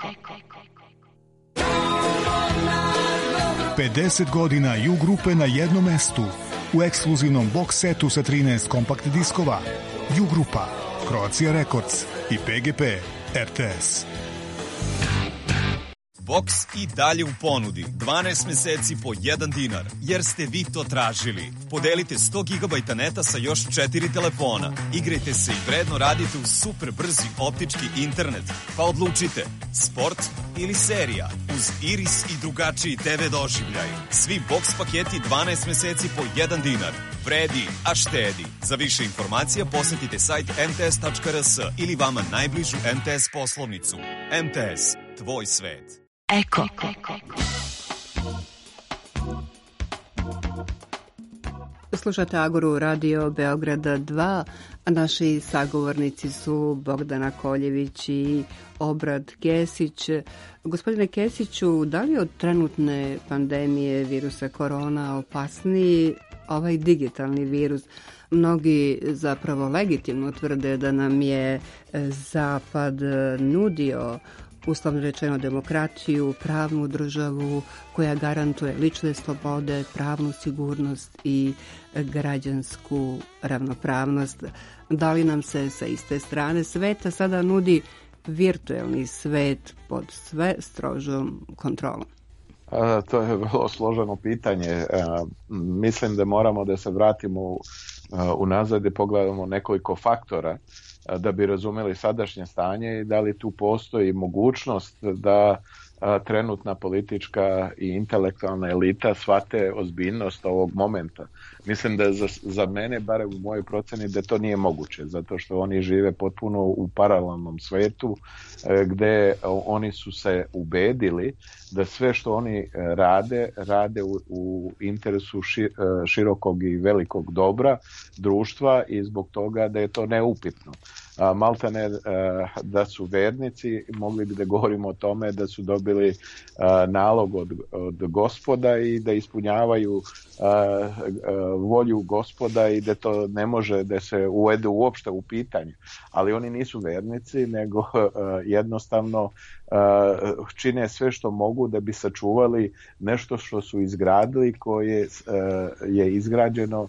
S10: pedeset godina U grupe na jednom mestu u ekskluzivnom box setu sa trinaest kompakt diskova. U grupa, Croatia Records i P G P R T S.
S9: Box i dalje u ponudi. dvanaest meseci po jedan dinar, jer ste vi to tražili. Podelite sto gigabajta neta sa još četiri telefona. Igrajte se i vredno radite u super brzi optički internet. Pa odlučite, sport ili serija. Uz Iris i drugačiji te ve doživljaj. Svi Box paketi dvanaest meseci po jedan dinar. Vredi, a štedi. Za više informacija posetite sajt em te es tačka er es ili vama najbližu em te es poslovnicu. em te es, tvoj svet.
S3: Eko. Slušate Agoru Radio Beograda dva, a naši sagovornici su Bogdana Koljević i Obrad Kesić. Gospodine Kesiću, da li od trenutne pandemije virusa korona opasniji ovaj digitalni virus? Mnogi zapravo legitimno tvrde da nam je Zapad nudio, uslovno rečeno, demokratiju, pravnu državu koja garantuje lične slobode, pravnu sigurnost i građansku ravnopravnost. Da li nam se sa iste strane sveta sada nudi virtuelni svet pod sve strožom kontrolom?
S4: A, to je vrlo složeno pitanje. A, mislim da moramo da se vratimo a, unazad i pogledamo nekoliko faktora a, da bi razumeli sadašnje stanje i da li tu postoji mogućnost da a, trenutna politička i intelektualna elita shvate ozbiljnost ovog momenta. Mislim da je za, za mene, barem u mojoj proceni, da to nije moguće, zato što oni žive potpuno u paralelnom svetu e, gde oni su se ubedili da sve što oni rade, rade u, u interesu ši, širokog i velikog dobra društva i zbog toga da je to neupitno. A, maltene da su vernici, mogli bi da govorimo o tome da su dobili a, nalog od, od gospoda i da ispunjavaju a, a, volju gospoda i da to ne može da se uvede uopšte u pitanje. Ali oni nisu vernici, nego a, jednostavno a, čine sve što mogu da bi sačuvali nešto što su izgradili, koje a, je izgrađeno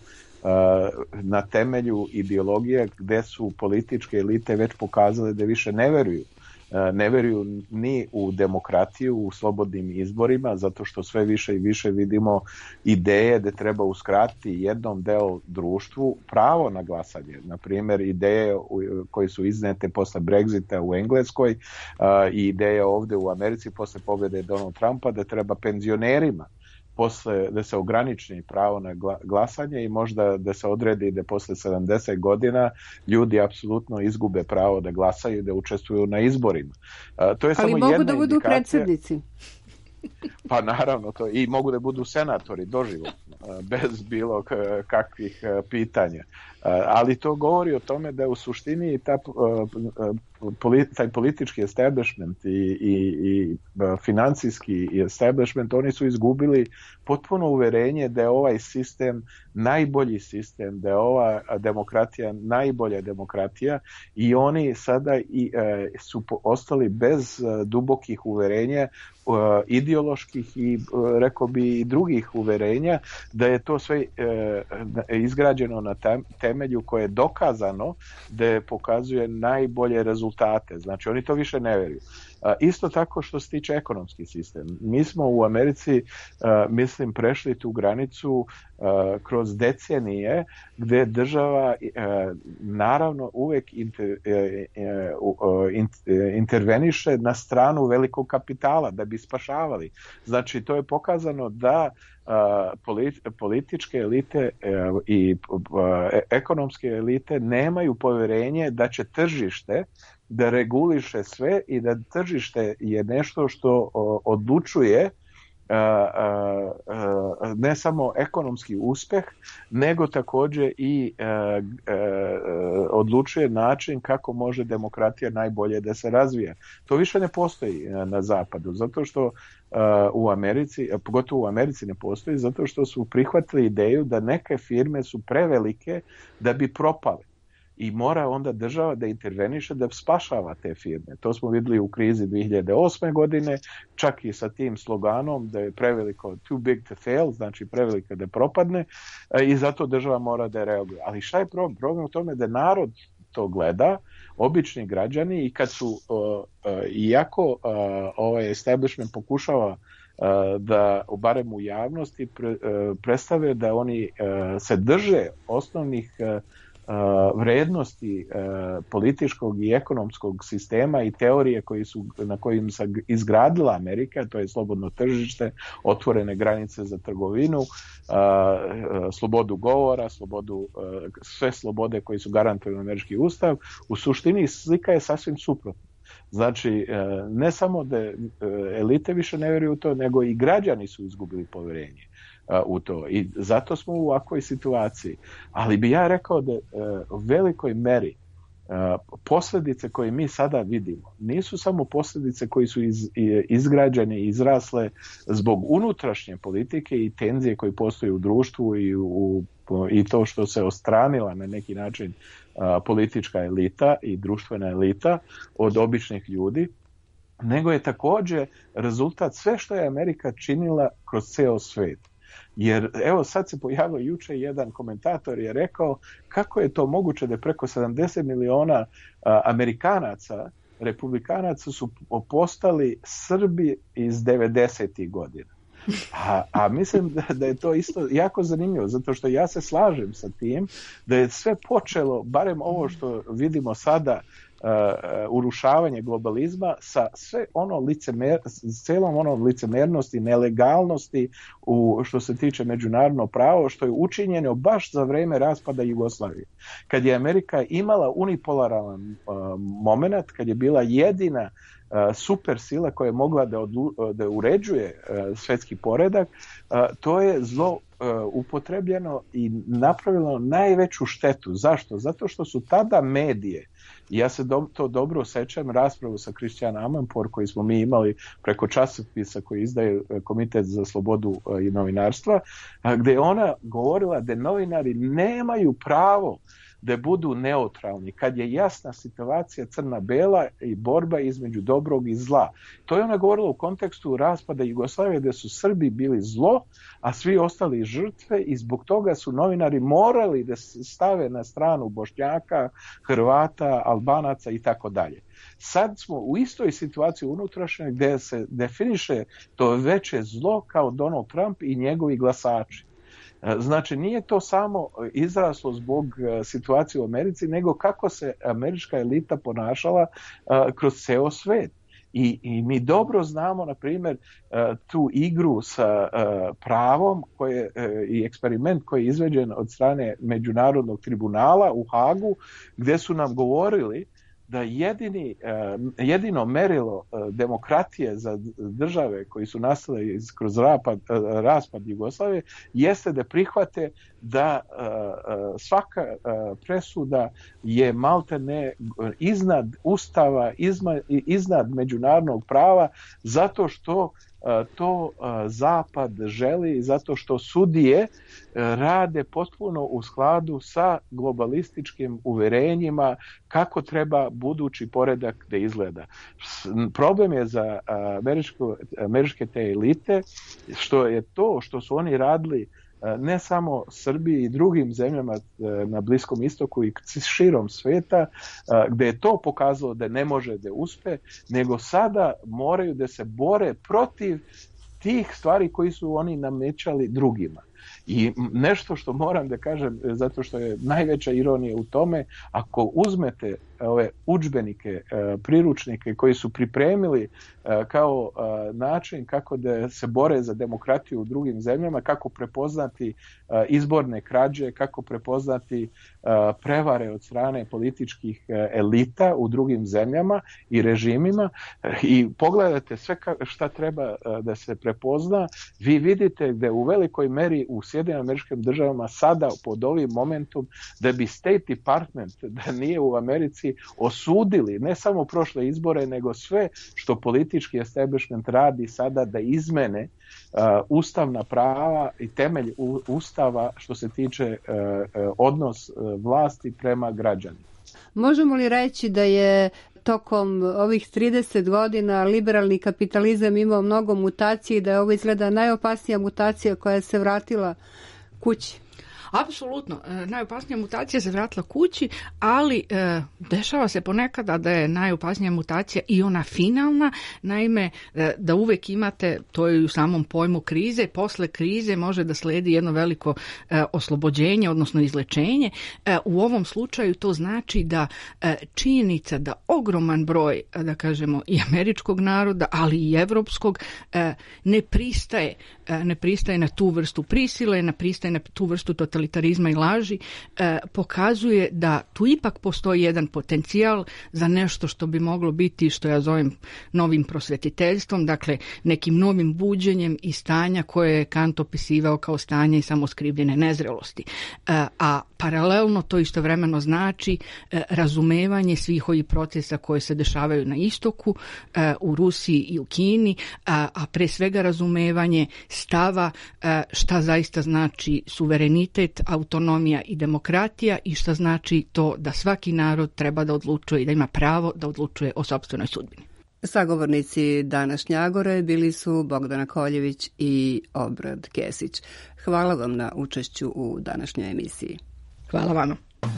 S4: na temelju ideologije gde su političke elite već pokazale da više ne veruju. Ne veruju ni u demokratiju, u slobodnim izborima, zato što sve više i više vidimo ideje da treba uskratiti jednom delu društvu pravo na glasanje. Na primjer, ideje koje su iznete posle Brexita u Engleskoj i ideje ovde u Americi posle pobjede Donald Trumpa da treba penzionerima posle, da se ograniči pravo na glasanje i možda da se odredi da posle sedamdeset godina ljudi apsolutno izgube pravo da glasaju i da učestvuju na izborima. Uh, to je
S3: Ali
S4: samo
S3: mogu
S4: jedna
S3: da budu
S4: indikacija.
S3: predsjednici.
S4: Pa naravno, to i mogu da budu senatori doživotno, bez bilo kakvih pitanja. Ali to govori o tome da u suštini ta, taj politički establishment i, i, i financijski establishment, oni su izgubili potpuno uverenje da je ovaj sistem najbolji sistem, da je ova demokratija najbolja demokratija i oni sada i, su ostali bez dubokih uverenja, ideoloških i rekao bi i drugih uverenja da je to sve izgrađeno na temelju koje je dokazano da je pokazuje najbolje rezultate. Znači oni to više ne veruju. Isto tako što se tiče ekonomski sistem. Mi smo u Americi, mislim, prešli tu granicu kroz decenije gde država naravno uvek inter, interveniše na stranu velikog kapitala da bi spašavali. Znači to je pokazano da političke elite i ekonomske elite nemaju poverenje da će tržište da reguliše sve i da tržište je nešto što odlučuje ne samo ekonomski uspeh, nego također i odlučuje način kako može demokratija najbolje da se razvija. To više ne postoji na zapadu, zato što u Americi, pogotovo u Americi ne postoji, zato što su prihvatili ideju da neke firme su prevelike da bi propale. I mora onda država da interveniše da spašava te firme. To smo vidjeli u krizi dvije hiljade osme godine, čak i sa tim sloganom da je preveliko too big to fail, znači preveliko da propadne i zato država mora da reaguje. Ali šta je problem? Problem u tome da narod to gleda, obični građani, i kad su, iako ovaj establishment pokušava da, barem u javnosti, predstave da oni se drže osnovnih vrednosti političkog i ekonomskog sistema i teorije koji su, na kojim se izgradila Amerika, to je slobodno tržište, otvorene granice za trgovinu, slobodu govora, slobodu, sve slobode koji su garantovane američki ustav. U suštini slika je sasvim suprotna. Znači, ne samo da elite više ne vjeruju u to, nego i građani su izgubili povjerenje u to. I zato smo u ovakvoj situaciji. Ali bi ja rekao da u velikoj meri posljedice koje mi sada vidimo nisu samo posljedice koji su iz, izgrađene i izrasle zbog unutrašnje politike i tenzije koje postoje u društvu i, u, i to što se ostranila na neki način politička elita i društvena elita od običnih ljudi, nego je također rezultat sve što je Amerika činila kroz ceo svijet. Jer evo sad se pojavio jučer jedan komentator je rekao kako je to moguće da preko sedamdeset miliona a, Amerikanaca, republikanaca su postali Srbi iz devedesetih godina. A, a mislim da, da je to isto jako zanimljivo, zato što ja se slažem sa tim da je sve počelo, barem ovo što vidimo sada, Uh, urušavanje globalizma sa sve ono licemer, celom onom licemernosti, nelegalnosti u što se tiče međunarodno pravo, što je učinjeno baš za vrijeme raspada Jugoslavije. Kad je Amerika imala unipolaran uh, moment, kad je bila jedina uh, super sila koja je mogla da, odlu, da uređuje uh, svjetski poredak, uh, to je zlo uh, upotrebljeno i napravilo najveću štetu. Zašto? Zato što su tada medije, ja se do, to dobro osjećam, raspravu sa Christiane Amanpour koji smo mi imali preko časopisa koji izdaje Komitet za slobodu i novinarstva, gdje je ona govorila da novinari nemaju pravo da budu neutralni, kad je jasna situacija crna-bela i borba između dobrog i zla. To je ona govorila u kontekstu raspada Jugoslavije gdje su Srbi bili zlo, a svi ostali žrtve, i zbog toga su novinari morali da se stave na stranu Bošnjaka, Hrvata, Albanaca i tako dalje. Sad smo u istoj situaciji unutrašnjoj gdje se definiše to veće zlo kao Donald Trump i njegovi glasači. Znači, nije to samo izraslo zbog situacije u Americi, nego kako se američka elita ponašala uh, kroz ceo svet. I, I mi dobro znamo, na primjer, uh, tu igru sa uh, pravom koje, uh, i eksperiment koji je izveđen od strane Međunarodnog tribunala u Hagu, gdje su nam govorili da jedini, jedino merilo demokratije za države koji su nastale kroz rapad, raspad Jugoslavije jeste da prihvate da svaka presuda je maltene iznad ustava, iznad međunarodnog prava, zato što to Zapad želi, zato što sudije rade potpuno u skladu sa globalističkim uverenjima kako treba budući poredak da izgleda. Problem je za američko, američke te elite što je to što su oni radili ne samo Srbiji i drugim zemljama na Bliskom istoku i širom svijeta, gdje je to pokazalo da ne može da uspe, nego sada moraju da se bore protiv tih stvari koji su oni namećali drugima. I nešto što moram da kažem, zato što je najveća ironija u tome, ako uzmete ove udžbenike, priručnike koji su pripremili kao način kako da se bore za demokratiju u drugim zemljama, kako prepoznati izborne krađe, kako prepoznati prevare od strane političkih elita u drugim zemljama i režimima, i pogledate sve šta treba da se prepozna, vi vidite da u velikoj meri u Sjedinjenim Američkim Državama sada pod ovim momentom da bi State Department, da nije u Americi, osudili ne samo prošle izbore, nego sve što politički establishment radi sada da izmene uh, ustavna prava i temelj u, ustava što se tiče uh, uh, odnos uh, vlasti prema građanima.
S3: Možemo li reći da je tokom ovih trideset godina liberalni kapitalizam imao mnogo mutacije i da je ovo izgleda najopasnija mutacija koja se vratila kući?
S5: Apsolutno. Najopasnija mutacija se vratila kući, ali e, dešava se ponekada da je najopasnija mutacija i ona finalna. Naime, e, da uvek imate, to je u samom pojmu krize, posle krize može da sledi jedno veliko e, oslobođenje, odnosno izlečenje. E, u ovom slučaju to znači da e, činjenica da ogroman broj, da kažemo, i američkog naroda, ali i evropskog, e, ne pristaje, e, ne pristaje na tu vrstu prisile, ne pristaje na tu vrstu totalitarizma i laži, e, pokazuje da tu ipak postoji jedan potencijal za nešto što bi moglo biti, što ja zovem novim prosvetiteljstvom, dakle nekim novim buđenjem i stanja koje je Kant opisivao kao stanje i samoskrivljene nezrelosti. E, a paralelno to istovremeno znači e, razumevanje svih ovih procesa koje se dešavaju na istoku, e, u Rusiji i u Kini, a, a pre svega razumevanje stava e, šta zaista znači suverenitet, autonomija i demokratija i šta znači to da svaki narod treba da odlučuje i da ima pravo da odlučuje o sopstvenoj sudbini.
S3: Sagovornici današnje Agore bili su Bogdana Koljević i Obrad Kesić. Hvala vam na učešću u današnjoj emisiji.
S5: Hvala vama.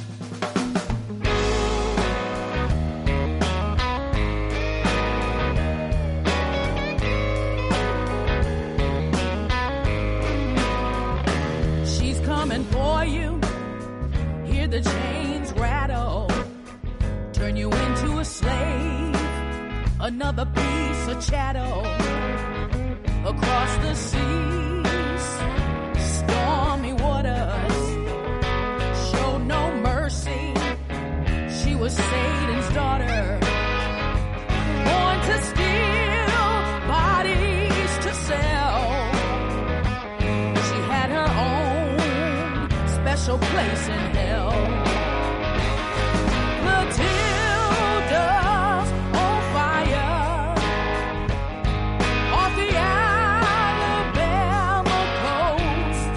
S8: She's coming for you. Hear the chains rattle. Turn you into a slave. Another piece of chattel. Across the seas, stormy waters. No mercy. She was Satan's daughter, born to steal, bodies to sell. She had her own special place in hell. Matilda's on fire off the Alabama coast.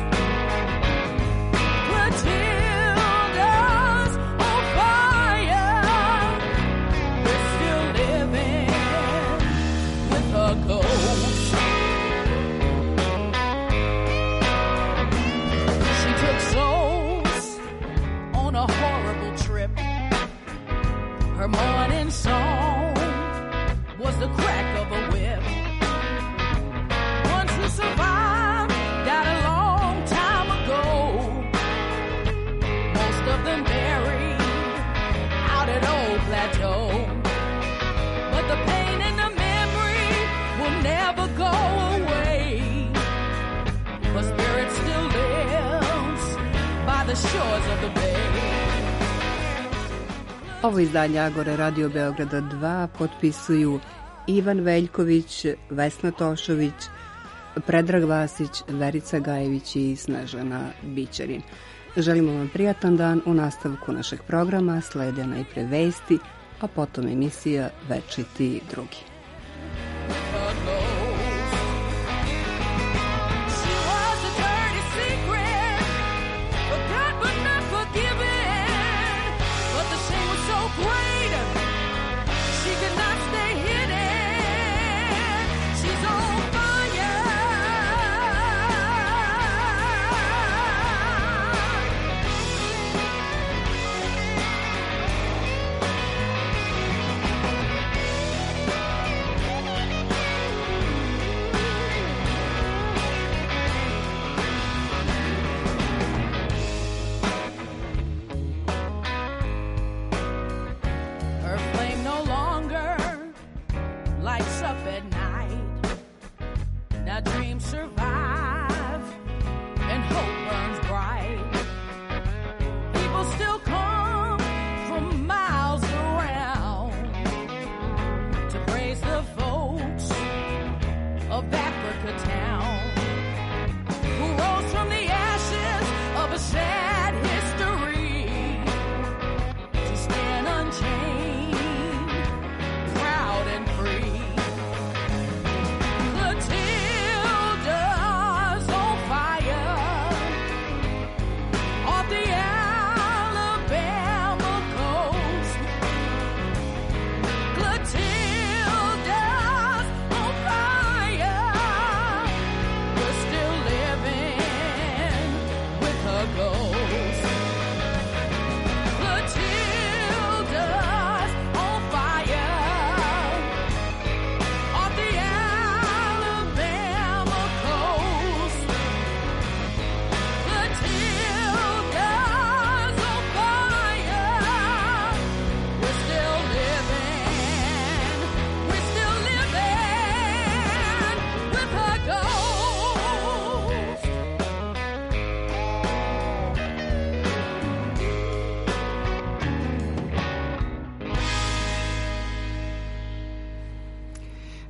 S8: Matilda her morning song was the crack of a whip. Ones who survived died a long time ago. Most of them buried out at Old Plateau. But the pain and the memory will never go away. Her spirit still lives by the shores of the bay.
S3: Ovo izdanje Agore Radio Beograda dva potpisuju Ivan Veljković, Vesna Tošović, Predrag Vasić, Verica Gajević i Snežana Bićarin. Želimo vam prijatan dan. U nastavku našeg programa slede najpre vesti, a potom emisija Večiti drugi.